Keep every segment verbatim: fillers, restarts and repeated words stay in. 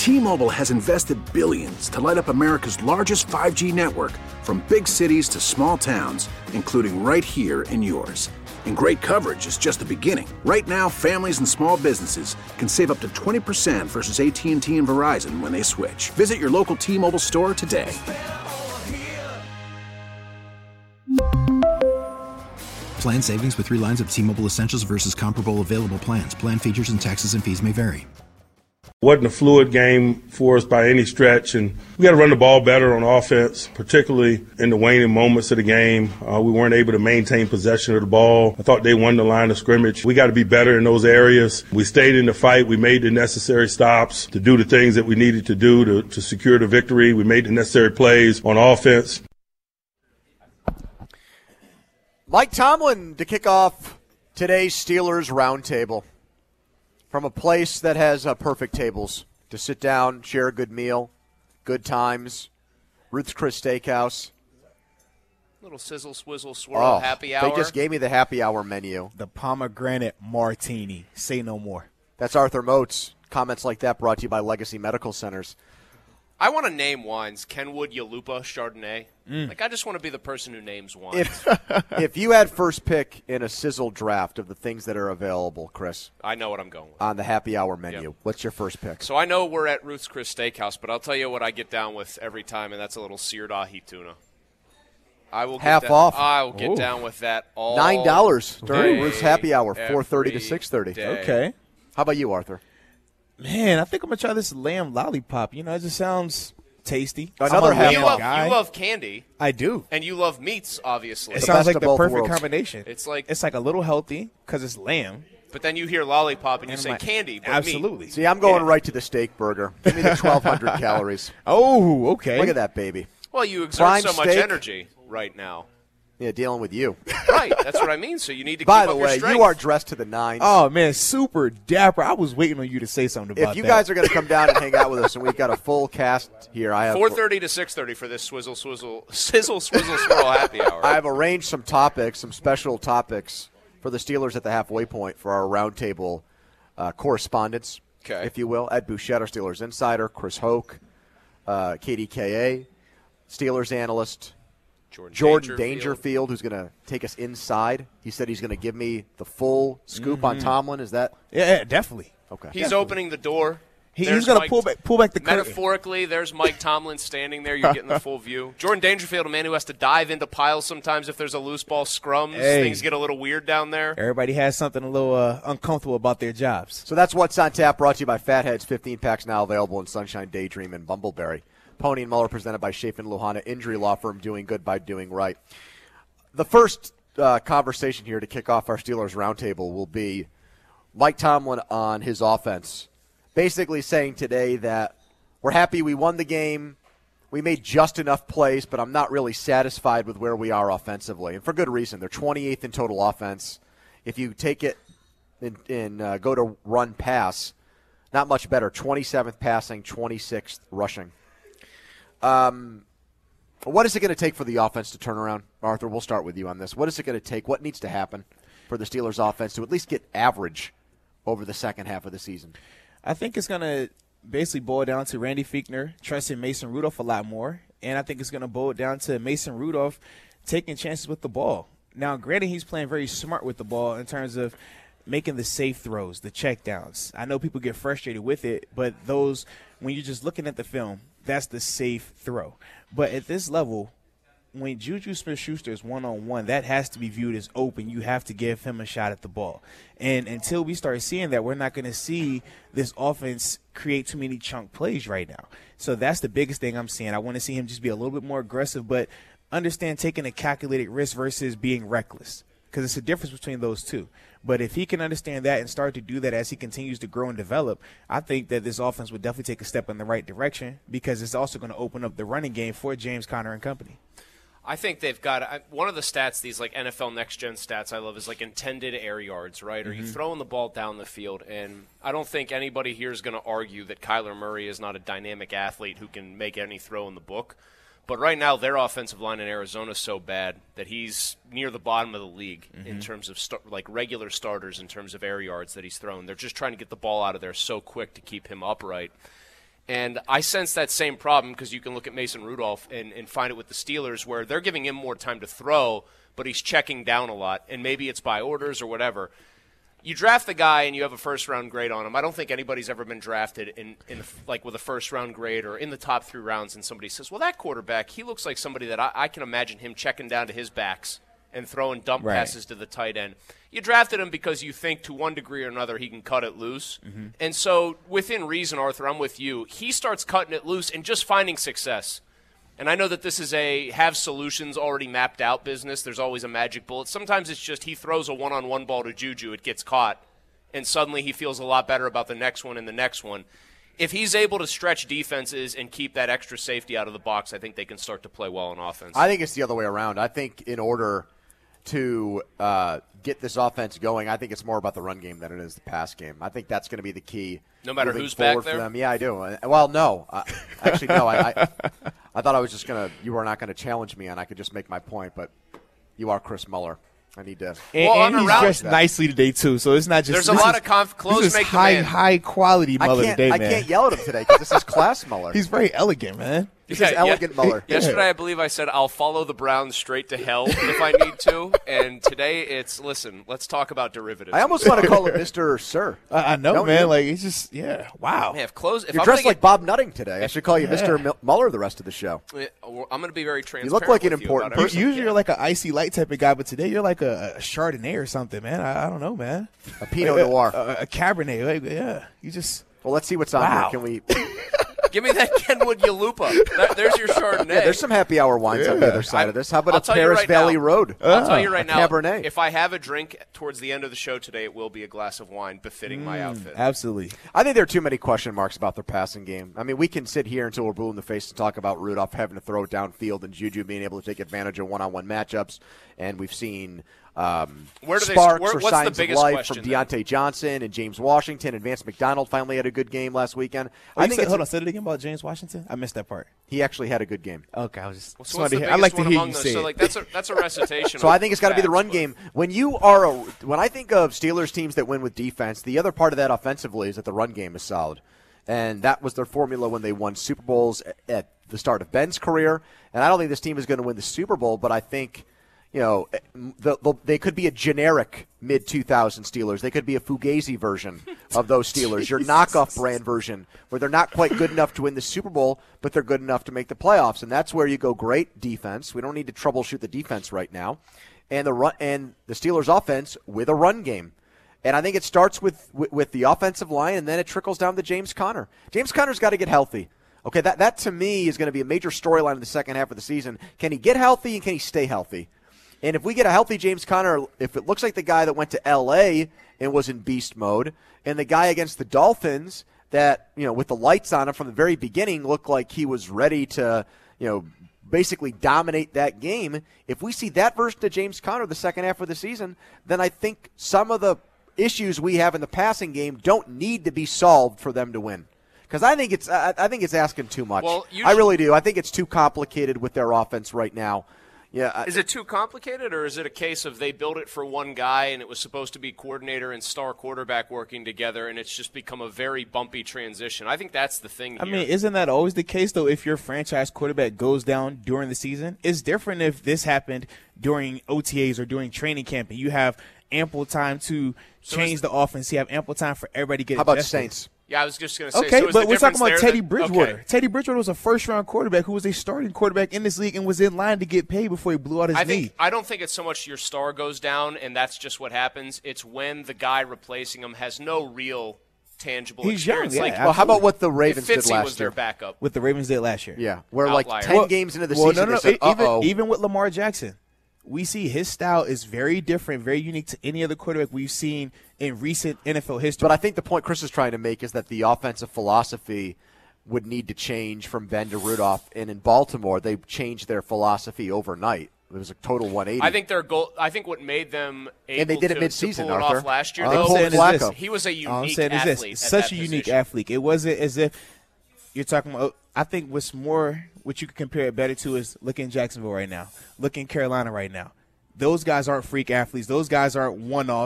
T-Mobile has invested billions to light up America's largest five G network, from big cities to small towns, including right here in yours. And great coverage is just the beginning. Right now, families and small businesses can save up to twenty percent versus A T and T and Verizon when they switch. Visit your local T-Mobile store today. Plan savings with three lines of T-Mobile Essentials versus comparable available plans. Plan features and taxes and fees may vary. Wasn't a fluid game for us by any stretch, and we got to run the ball better on offense, particularly in the waning moments of the game. Uh, we weren't able to maintain possession of the ball. I thought they won the line of scrimmage. We got to be better in those areas. We stayed in the fight. We made the necessary stops to do the things that we needed to do to, to secure the victory. We made the necessary plays on offense. Mike Tomlin to kick off today's Steelers Roundtable from a place that has uh, perfect tables to sit down, share a good meal, good times. Ruth's Chris Steakhouse. Little sizzle, swizzle, swirl Oh, happy hour. They just gave me the happy hour menu. The pomegranate martini. Say no more. That's Arthur Moats. Comments like that brought to you by Legacy Medical Centers. I want to name wines. Kenwood, Yalupa, Chardonnay. Mm. Like, I just want to be the person who names wines. If if you had first pick in a sizzle draft of the things that are available, Chris, I know what I'm going with. on the happy hour menu, Yep. what's your first pick? So I know we're at Ruth's Chris Steakhouse, but I'll tell you what I get down with every time, and that's a little seared ahi tuna. I will Half get that, off. I will get Ooh. down with that all Nine dollars during day, Ruth's happy hour, four thirty to every six thirty. day. Okay. How about you, Arthur? Man, I think I'm going to try this lamb lollipop. You know, it just sounds tasty. Another I'm a half You lamb off. love, guy. you love candy, I do. and you love meats, obviously. It The sounds best like of the both perfect worlds. combination. It's like- it's like a little healthy because it's lamb. But then you hear lollipop, and you And say my- candy, but Absolutely. meat. See, I'm going Yeah. right to the steak burger. Give me the twelve hundred calories. Oh, okay. Look at that, baby. Well, you exert Prime so much steak. energy right now. Yeah, dealing with you. Right, that's what I mean. So you need to By keep the up your way, strength. you are dressed to the nines. Oh, man, super dapper. I was waiting on you to say something about if you that. guys are going to come down and hang out with us, and we've got a full cast here, I have four thirty to six thirty for this swizzle, swizzle, sizzle, swizzle, swirl happy hour. I have arranged some topics, some special topics for the Steelers at the halfway point for our roundtable uh, correspondents, Okay. if you will. Ed Bouchette, our Steelers insider, Chris Hoke, uh, K D K A, Steelers analyst, Jordan, Jordan Dangerfield. Dangerfield, who's going to take us inside. He said he's going to give me the full scoop on Tomlin. Is that Yeah, yeah, definitely. okay? He's opening the door. He, There's he's going to Mike- pull back, pull back the curtain. Metaphorically, there's Mike Tomlin standing there. You're getting the full view. Jordan Dangerfield, a man who has to dive into piles sometimes if there's a loose ball scrums. Hey. Things get a little weird down there. Everybody has something a little uh, uncomfortable about their jobs. So that's what's on tap, brought to you by Fatheads. fifteen packs now available in Sunshine, Daydream, and Bumbleberry. Pony and Muller presented by Chafin Luhana Injury Law Firm, doing good by doing right. The first uh, conversation here to kick off our Steelers roundtable will be Mike Tomlin on his offense, basically saying today that we're happy we won the game. We made just enough plays, but I'm not really satisfied with where we are offensively, and for good reason. They're twenty-eighth in total offense. If you take it and, and uh, go to run pass, not much better. twenty-seventh passing, twenty-sixth rushing. Um, what is it going to take for the offense to turn around? Arthur, we'll start with you on this. What is it going to take? What needs to happen for the Steelers offense to at least get average over the second half of the season? I think it's going to basically boil down to Randy Fichtner trusting Mason Rudolph a lot more, and I think it's going to boil down to Mason Rudolph taking chances with the ball. Now, granted, he's playing very smart with the ball in terms of making the safe throws, the checkdowns. I know people get frustrated with it, but those, when you're just looking at the film, that's the safe throw. But at this level, when Juju Smith-Schuster is one-on-one, that has to be viewed as open. You have to give him a shot at the ball. And until we start seeing that, we're not going to see this offense create too many chunk plays right now. So that's the biggest thing I'm seeing. I want to see him just be a little bit more aggressive, but understand taking a calculated risk versus being reckless, because it's a difference between those two. But if he can understand that and start to do that as he continues to grow and develop, I think that this offense would definitely take a step in the right direction, because it's also going to open up the running game for James Conner and company. I think they've got I, one of the stats, these like N F L Next Gen stats I love, is like intended air yards, right? Mm-hmm. Or you throwing the ball down the field, and I don't think anybody here is going to argue that Kyler Murray is not a dynamic athlete who can make any throw in the book. But right now, their offensive line in Arizona is so bad that he's near the bottom of the league mm-hmm. in terms of st- like regular starters in terms of air yards that he's thrown. They're just trying to get the ball out of there so quick to keep him upright. And I sense that same problem because you can look at Mason Rudolph and, and find it with the Steelers where they're giving him more time to throw, but he's checking down a lot, and maybe it's by orders or whatever. You draft the guy and you have a first-round grade on him. I don't think anybody's ever been drafted in, in like with a first-round grade or in the top three rounds, and somebody says, well, that quarterback, he looks like somebody that I, I can imagine him checking down to his backs and throwing dump right. passes to the tight end. You drafted him because you think to one degree or another he can cut it loose. Mm-hmm. And so within reason, Arthur, I'm with you. He starts cutting it loose and just finding success. And I know that this is a have solutions already mapped out business. There's always a magic bullet. Sometimes it's just he throws a one-on-one ball to Juju, it gets caught, and suddenly he feels a lot better about the next one and the next one. If he's able to stretch defenses and keep that extra safety out of the box, I think they can start to play well on offense. I think it's the other way around. I think in order to uh, get this offense going, I think it's more about the run game than it is the pass game. I think that's going to be the key. No matter who's back there? For them. Yeah, I do. Well, no. Uh, actually, no. I, I I thought I was just going to – you were not going to challenge me and I could just make my point, but you are Chris Muller. I need to. And, well, and he's dressed that. nicely today too, so it's not just. There's a lot is, of conf- clothes this is make high, the man. high quality Muller I can't, today, I man. I can't yell at him today because this is class Muller. He's very elegant, man. This yeah, is elegant yeah. Muller. Yesterday, I believe I said I'll follow the Browns straight to hell if I need to, and today it's listen. Let's talk about derivatives. I almost want to call him Mister Sir. I, I know, Don't man. you? Like it's just yeah, wow. Man, if clothes, if You're I'm dressed gonna like get, Bob Nutting today. I should call you Yeah. Mister Muller the rest of the show. I'm going to be very transparent. You look like an with you important about person. everything. Usually you're like an icy light type of guy, but today you're like a, a Chardonnay or something, man. I, I don't know, man. A Pinot Like, Noir. a, a, a Cabernet. Like, yeah, you just. Well, let's see what's on Wow. here. Can we? Give me that Kenwood Yalupa. That, there's your Chardonnay. Yeah, there's some happy hour wines on the other side I- of this. How about I'll a tell you Paris right Valley now. Road? I'll tell you right a now, Cabernet. if I have a drink towards the end of the show today, it will be a glass of wine befitting my outfit. Absolutely. I think there are too many question marks about their passing game. I mean, we can sit here until we're blue in the face and talk about Rudolph having to throw it downfield and Juju being able to take advantage of one-on-one matchups, and we've seen um, Where do they- sparks where- or what's the signs of biggest life question from then? Deontay Johnson and James Washington, and Vance McDonald finally had a good game last weekend. Oh, I you think said, it's hold a- on, say it again about James Washington. I missed that part. he actually had a good game. Okay, I was just. So just what's wanted the to hear- biggest I like to one hear among you those? say So it. like that's a that's a recitation. So of I think it's got to be the facts, run but- game. When you are a, when I think of Steelers teams that win with defense, the other part of that offensively is that the run game is solid, and that was their formula when they won Super Bowls at, at the start of Ben's career. And I don't think this team is going to win the Super Bowl, but I think. You know, the, the, they could be a generic mid two thousand Steelers. They could be a Fugazi version of those Steelers, your knockoff brand version, where they're not quite good enough to win the Super Bowl, but they're good enough to make the playoffs. And that's where you go great defense. We don't need to troubleshoot the defense right now. And the run and the Steelers' offense with a run game. And I think it starts with, with, with the offensive line, and then it trickles down to James Conner. James Conner's got to get healthy. Okay, that, that to me is going to be a major storyline in the second half of the season. Can he get healthy and can he stay healthy? And if we get a healthy James Conner, if it looks like the guy that went to L A and was in beast mode, and the guy against the Dolphins that, you know, with the lights on him from the very beginning looked like he was ready to, you know, basically dominate that game, if we see that version of James Conner the second half of the season, then I think some of the issues we have in the passing game don't need to be solved for them to win. Because I think it's I, I think it's asking too much. Well, I really do. I think it's too complicated with their offense right now. Yeah, Is it too complicated, or is it a case of they built it for one guy and it was supposed to be coordinator and star quarterback working together, and it's just become a very bumpy transition? I think that's the thing here. I mean, isn't that always the case, though, if your franchise quarterback goes down during the season? It's different if this happened during O T As or during training camp, and you have ample time to So change is- the offense. You have ample time for everybody to get How about adjusted. Saints? Yeah, I was just going to say. Okay, so is but the we're talking difference about there Teddy that- Bridgewater. okay. Teddy Bridgewater was a first-round quarterback who was a starting quarterback in this league and was in line to get paid before he blew out his I knee. think I don't think it's so much your star goes down and that's just what happens. It's when the guy replacing him has no real tangible He's young, experience. yeah, like, Well, how about what the if Ravens did Fitzy last was year? their backup. What the Ravens did last year. Yeah, where Outlier. like ten Well- games into the well, season, no, no, they said, e- even uh-oh. even with Lamar Jackson, we see his style is very different, very unique to any other quarterback we've seen in recent N F L history. But I think the point Chris is trying to make is that the offensive philosophy would need to change from Ben to Rudolph. And in Baltimore, they changed their philosophy overnight. It was a total one eighty. I think their goal. I think what made them able And they did it to, mid-season, to pull it Arthur. off last year, All I'm though, saying is was this. he was a unique All I'm saying is athlete. this: at such that a unique position. athlete. It wasn't as if you're talking about. I think what's more, what you could compare it better to is look in Jacksonville right now, look in Carolina right now. Those guys aren't freak athletes. Those guys aren't one-offs.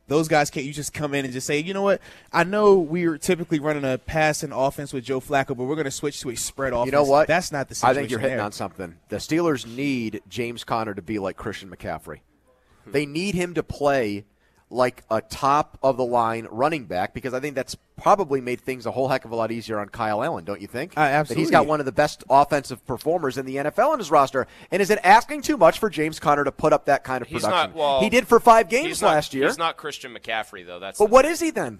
Those guys can't you just come in and just say, you know what, I know we're typically running a passing offense with Joe Flacco, but we're going to switch to a spread offense. You know what? That's not the situation. I think you're hitting there. on something. The Steelers need James Conner to be like Christian McCaffrey. They need him to play like a top-of-the-line running back because I think that's probably made things a whole heck of a lot easier on Kyle Allen, don't you think? Uh, absolutely. That he's got one of the best offensive performers in the N F L on his roster. And is it asking too much for James Conner to put up that kind of He's production? not, well, he did for five games he's not, last year. He's not Christian McCaffrey, though. That's but what is he then?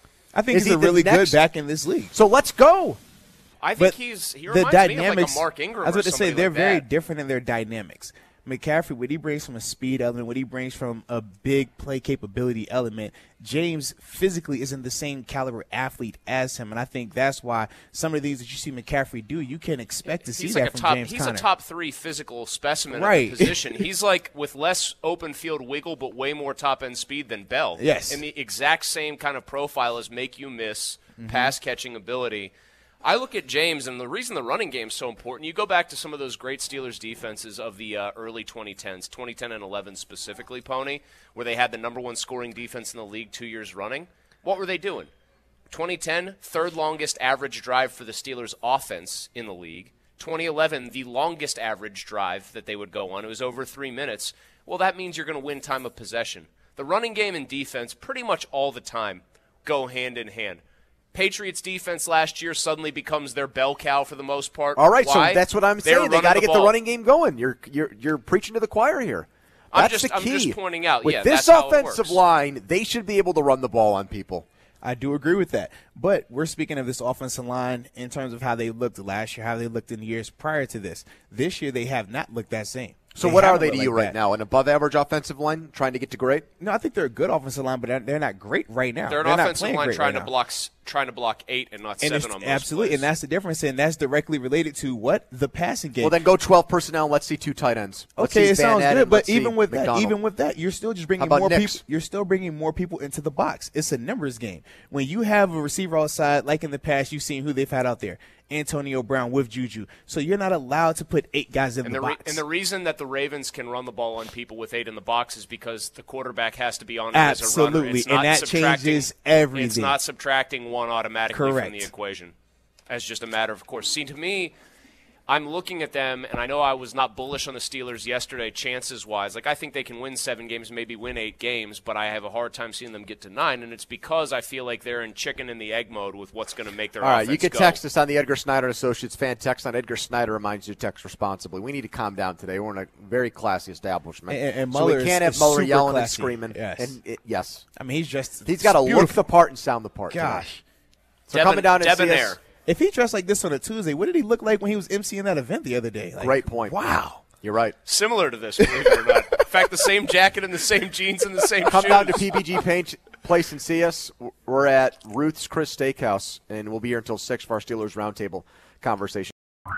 I think Is he's he a the really next- good back in this league. So let's go. I think But he's he the reminds dynamics, me of like a Mark Ingram. I was or going to say somebody they're like very that. different in their dynamics. McCaffrey, what he brings from a speed element, what he brings from a big play capability element, James physically isn't the same caliber athlete as him, and I think that's why some of the things that you see McCaffrey do, you can expect to see He's that like a from top, James He's Conner. a top three physical specimen Right. at the position. He's like with less open field wiggle, but way more top end speed than Bell. Yes. And the exact same kind of profile as make you miss, Mm-hmm. pass catching ability. I look at James, and the reason the running game is so important, you go back to some of those great Steelers defenses of the uh, early twenty tens, twenty ten and eleven specifically, Pony, where they had the number one scoring defense in the league two years running. What were they doing? twenty ten, third longest average drive for the Steelers offense in the league. twenty eleven, the longest average drive that they would go on. It was over three minutes. Well, that means you're going to win time of possession. The running game and defense pretty much all the time go hand in hand. Patriots defense last year suddenly becomes their bell cow for the most part. All right, Why? so that's what I'm They're saying. They running got to the get the ball. running game going. You're you're you're preaching to the choir here. I'm That's just- the I'm key. just pointing out, With yeah, this that's how it offensive works. line, they should be able to run the ball on people. I do agree with that. But we're speaking of this offensive line in terms of how they looked last year, how they looked in the years prior to this. This year, they have not looked that same. So what are haven't they looked to like you right that. now? An above-average offensive line trying to get to great? No, I think they're a good offensive line, but they're- they're not great right now. They're an not offensive playing line great trying right to now. block s- trying to block eight and not And seven it's, on most absolutely, plays. and that's the difference, and that's directly related to what the passing game. Well, then go twelve personnel and let's see two tight ends. Let's Okay, see it Van sounds Ness good, and but let's see even with that, McDonald. even with that, you're still just bringing about more Knicks? people. You're still bringing more people into the box. It's a numbers game. When you have a receiver outside, like in the past, you've seen who they've had out there, Antonio Brown with Juju. So you're not allowed to put eight guys in And the, the, re- box. and the reason that the Ravens can run the ball on people with eight in the box is because the quarterback has to be on it as a runner. Absolutely, It's and not that subtracting- changes everything. It's not subtracting one automatically Correct. from the equation as just a matter of course. See, to me, I'm looking at them, and I know I was not bullish on the Steelers yesterday, chances-wise. Like, I think they can win seven games, maybe win eight games, but I have a hard time seeing them get to nine, and it's because I feel like they're in chicken and the egg mode with what's going to make their All right, offense you can go. text us on the Edgar Snyder and Associates fan text on Edgar Snyder reminds you to text responsibly. We need to calm down today. We're in a very classy establishment. And- and so Mueller we is- can't have is Mueller super yelling and classy. screaming. Yes. And it, yes. I mean, he's just He's got to look beautiful. the part and sound the part. today. Gosh. So Debon- coming down to see Debonair. us, If he dressed like this on a Tuesday, what did he look like when he was emceeing that event the other day? Like, great point. Wow. You're right. Similar to this, believe it or not. In fact, the same jacket and the same jeans and the same Come shoes. down to P B G Paint Place and see us. We're at Ruth's Chris Steakhouse, and we'll be here until six for our Steelers Roundtable conversation.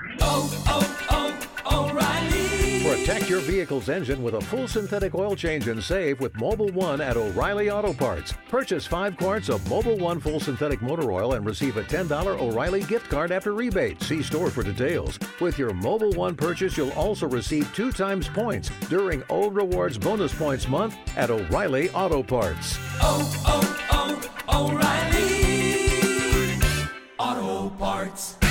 Protect your vehicle's engine with a full synthetic oil change and save with Mobil one at O'Reilly Auto Parts. Purchase five quarts of Mobil one full synthetic motor oil and receive a ten dollars O'Reilly gift card after rebate. See store for details. With your Mobil one purchase, you'll also receive two times points during O Rewards Bonus Points Month at O'Reilly Auto Parts. Oh, oh, oh, O'Reilly Auto Parts.